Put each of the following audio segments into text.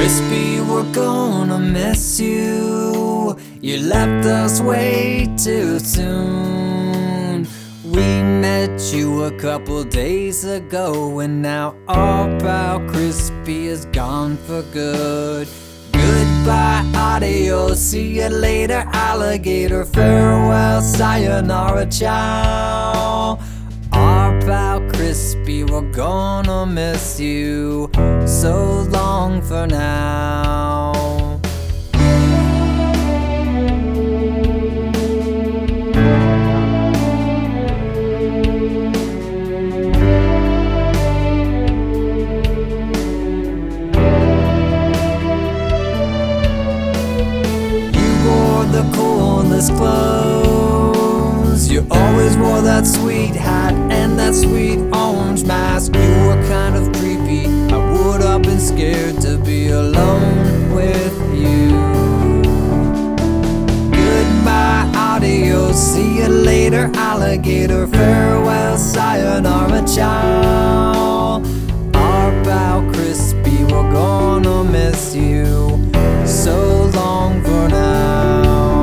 Crispy, we're gonna miss you. You left us way too soon. We met you a couple days ago, and now our pal Crispy is gone for good. Goodbye, adios, see you later, alligator. Farewell, sayonara, ciao. Our pal Crispy, we're gonna miss you. So long for now. The coolest clothes. You always wore that sweet hat and that sweet orange mask. You were kind of creepy. I would have been scared to be alone with you. Goodbye, adios, see you later, alligator. Farewell, sayonara, ciao. Our pal Crispy, we're gonna miss you. So long for now.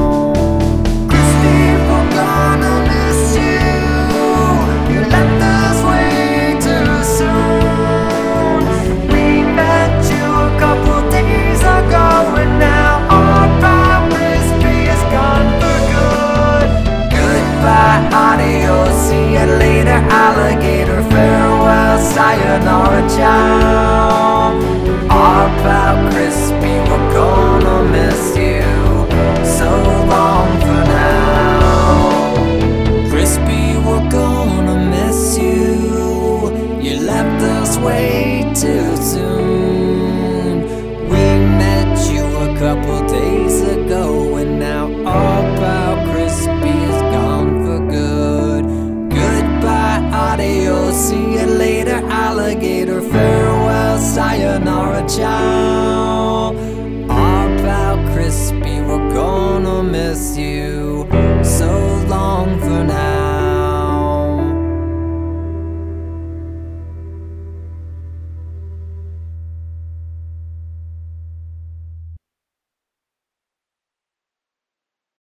Alligator, farewell, sayonara, ciao. Our pal Crispy, we're gonna miss you. So long for now. Crispy, we're gonna miss you. You left us way too soon. We met you a couple days ago, and now our pal Crispy is gone for good. Adios, see you later, alligator. Farewell, sayonara, ciao.